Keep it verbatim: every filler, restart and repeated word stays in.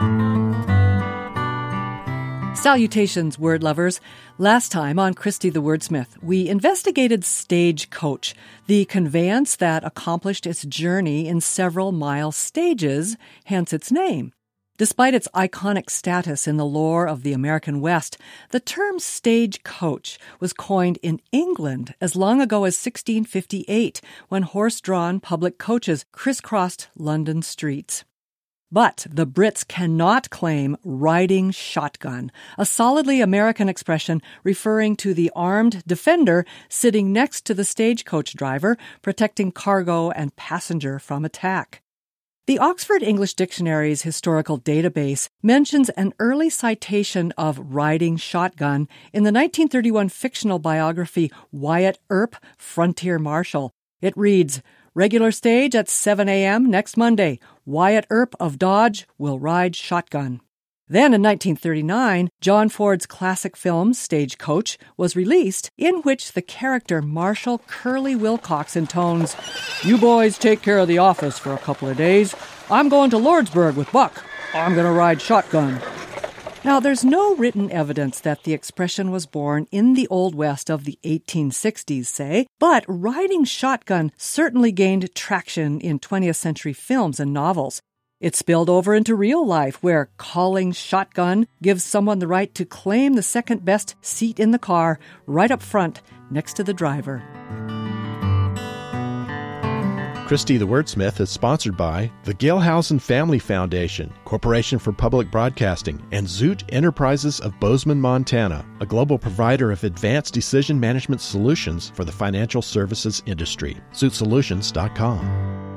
Salutations, word lovers. Last time on Christy the Wordsmith, we investigated stagecoach, the conveyance that accomplished its journey in several mile stages, hence its name. Despite its iconic status in the lore of the American West, the term stagecoach was coined in England as long ago as sixteen fifty-eight, when horse-drawn public coaches crisscrossed London streets. But the Brits cannot claim riding shotgun, a solidly American expression referring to the armed defender sitting next to the stagecoach driver, protecting cargo and passenger from attack. The Oxford English Dictionary's historical database mentions an early citation of riding shotgun in the nineteen thirty-one fictional biography Wyatt Earp, Frontier Marshal. It reads, "Regular stage at seven a.m. next Monday. Wyatt Earp of Dodge will ride shotgun." Then in nineteen thirty-nine, John Ford's classic film Stagecoach was released, in which the character Marshal Curly Wilcox intones, "You boys take care of the office for a couple of days. I'm going to Lordsburg with Buck. I'm going to ride shotgun." Now, there's no written evidence that the expression was born in the Old West of the eighteen sixties, say, but riding shotgun certainly gained traction in twentieth century films and novels. It spilled over into real life, where calling shotgun gives someone the right to claim the second best seat in the car, right up front, next to the driver. Christy the Wordsmith is sponsored by the Gilhausen Family Foundation, Corporation for Public Broadcasting, and Zoot Enterprises of Bozeman, Montana, a global provider of advanced decision management solutions for the financial services industry. zoot solutions dot com.